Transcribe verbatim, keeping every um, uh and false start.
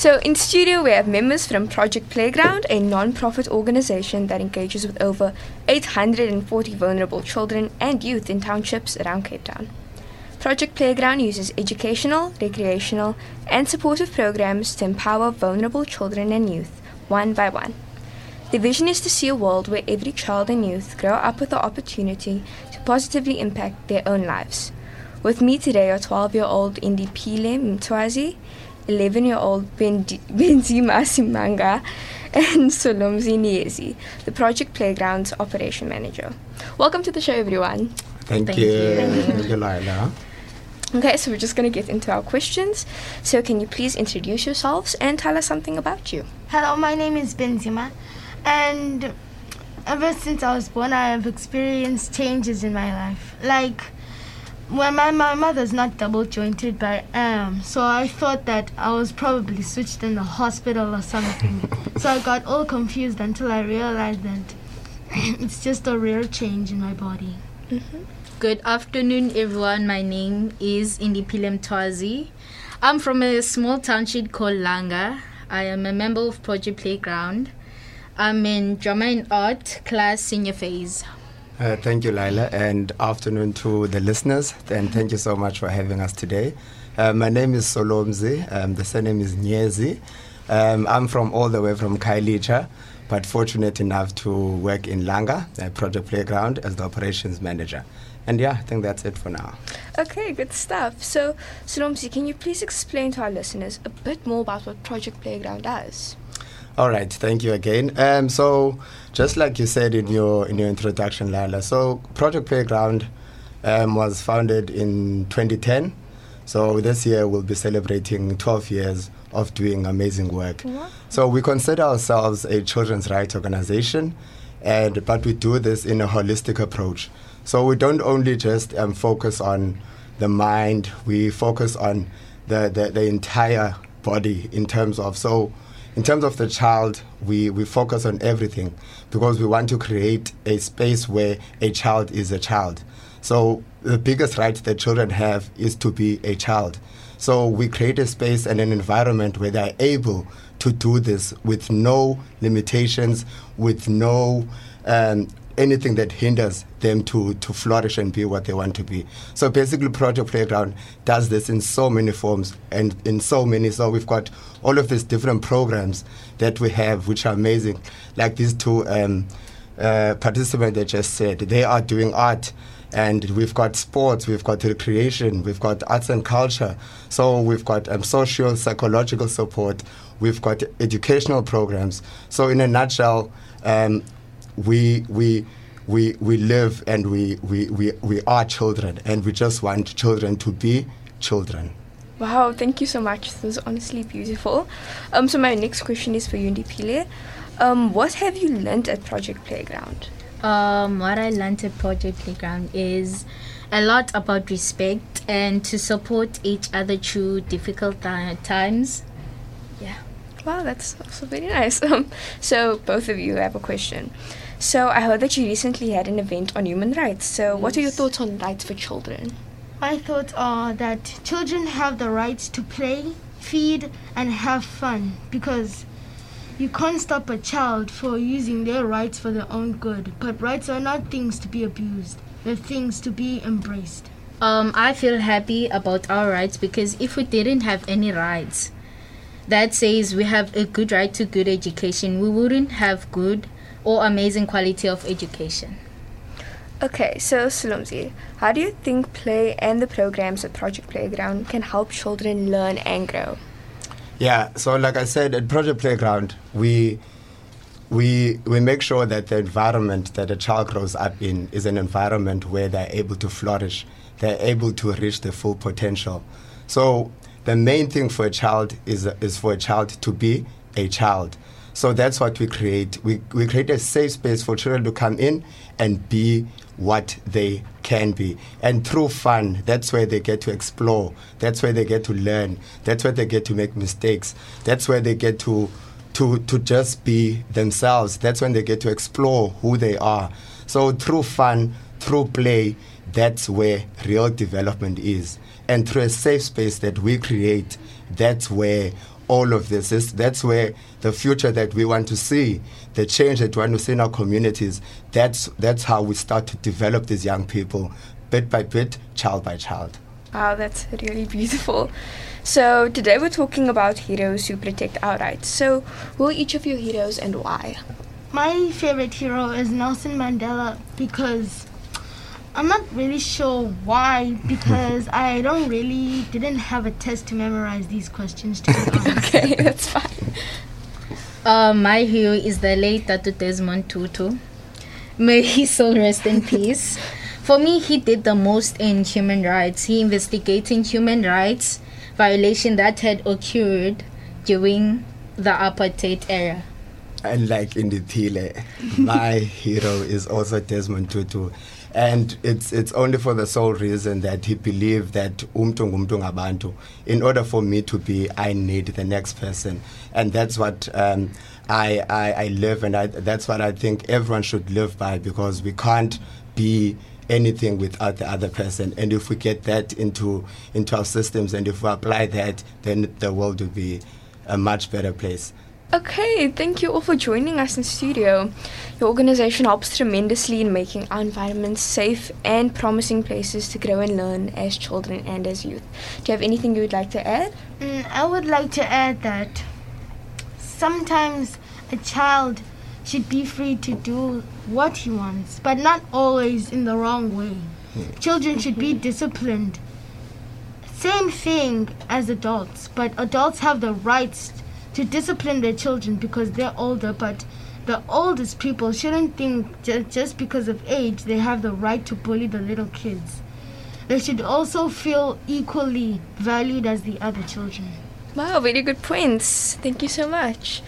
So in studio we have members from Project Playground, a non-profit organization that engages with over eight hundred forty vulnerable children and youth in townships around Cape Town. Project Playground uses educational, recreational, and supportive programs to empower vulnerable children and youth, one by one. The vision is to see a world where every child and youth grow up with the opportunity to positively impact their own lives. With me today are twelve-year-old Indiphile Mtwazi, eleven-year-old Benzima Simanga, and Solomzi Niezi, the Project Playground's operation manager. Welcome to the show, everyone. Thank, Thank you. you. Thank you, Laila. Okay, so we're just going to get into our questions. So can you please introduce yourselves and tell us something about you? Hello, my name is Benzima, and ever since I was born, I have experienced changes in my life. Like, when my, my mother's not double jointed, but I am, so I thought that I was probably switched in the hospital or something. So I got all confused until I realized that it's just a rare change in my body. Mm-hmm. Good afternoon, everyone. My name is Indiphile Mtwazi. I'm from a small township called Langa. I am a member of Project Playground. I'm in drama and art class senior phase. Uh, thank you, Laila, and afternoon to the listeners, and thank you so much for having us today. Uh, my name is Solomzi, um, the surname is Niezi. Um, I'm from all the way from Khayelitsha, but fortunate enough to work in Langa, uh, Project Playground, as the operations manager. And yeah, I think that's it for now. Okay, good stuff. So, Solomzi, can you please explain to our listeners a bit more about what Project Playground does? All right, thank you again. Um, so, just like you said in your in your introduction, Lala, so Project Playground um, was founded in twenty ten. So this year we'll be celebrating twelve years of doing amazing work. Wow. So we consider ourselves a children's rights organization, and but we do this in a holistic approach. So we don't only just um, focus on the mind, we focus on the, the, the entire body in terms of, so in terms of the child, we, we focus on everything because we want to create a space where a child is a child. So the biggest right that children have is to be a child. So we create a space and an environment where they're able to do this with no limitations, with no um, anything that hinders them to, to flourish and be what they want to be. So basically Project Playground does this in so many forms and in so many, so we've got all of these different programs that we have which are amazing. Like these two um, uh, participants that just said, they are doing art, and we've got sports, we've got recreation, we've got arts and culture. So we've got um, social, psychological support, we've got educational programs. So in a nutshell, um, we we we we live and we, we, we, we are children, and we just want children to be children. Wow, thank you so much. This is honestly beautiful. Um, so my next question is for you, Indiphile. Um, what have you learned at Project Playground? Um, what I learned at Project Playground is a lot about respect and to support each other through difficult uh, times. Yeah. Wow, that's also very nice. Um, so both of you have a question. So I heard that you recently had an event on human rights. So what are your thoughts on rights for children? My thoughts are that children have the right to play, feed, and have fun, because you can't stop a child for using their rights for their own good. But rights are not things to be abused. They're things to be embraced. Um, I feel happy about our rights because if we didn't have any rights that says we have a good right to good education, we wouldn't have good or amazing quality of education. Okay, so Solomzi, how do you think play and the programs at Project Playground can help children learn and grow? Yeah, so like I said, at Project Playground, we we we make sure that the environment that a child grows up in is an environment where they're able to flourish, they're able to reach their full potential. So the main thing for a child is is for a child to be a child. So that's what we create. We we create a safe space for children to come in and be what they can be. And through fun, that's where they get to explore. That's where they get to learn. That's where they get to make mistakes. That's where they get to to to just be themselves. That's when they get to explore who they are. So through fun, through play, that's where real development is. And through a safe space that we create, that's where all of this. Is that's where the future that we want to see, the change that we want to see in our communities, that's that's how we start to develop these young people, bit by bit, child by child. Wow, that's really beautiful. So today we're talking about heroes who protect our rights. So who are each of your heroes and why? My favorite hero is Nelson Mandela because I'm not really sure why, because I don't really didn't have a test to memorize these questions, to be honest. Okay, that's fine. Uh, my hero is the late Tatu Desmond Tutu. May his soul rest in peace. For me, he did the most in human rights. He investigating human rights violation that had occurred during the apartheid era. And like in the Thile, my hero is also Desmond Tutu. And it's it's only for the sole reason that he believed that umtu ngumtu ngabantu. In order for me to be, I need the next person. And that's what um, I, I, I live, and I, that's what I think everyone should live by, because we can't be anything without the other person. And if we get that into into our systems, and if we apply that, then the world will be a much better place. Okay, thank you all for joining us in studio. Your organization helps tremendously in making our environments safe and promising places to grow and learn as children and as youth. Do you have anything you would like to add? Mm, I would like to add that sometimes a child should be free to do what he wants, but not always in the wrong way. Children should be disciplined. Same thing as adults, but adults have the rights to discipline their children because they're older, but the oldest people shouldn't think ju- just because of age they have the right to bully the little kids. They should also feel equally valued as the other children. Wow, very good points. Thank you so much.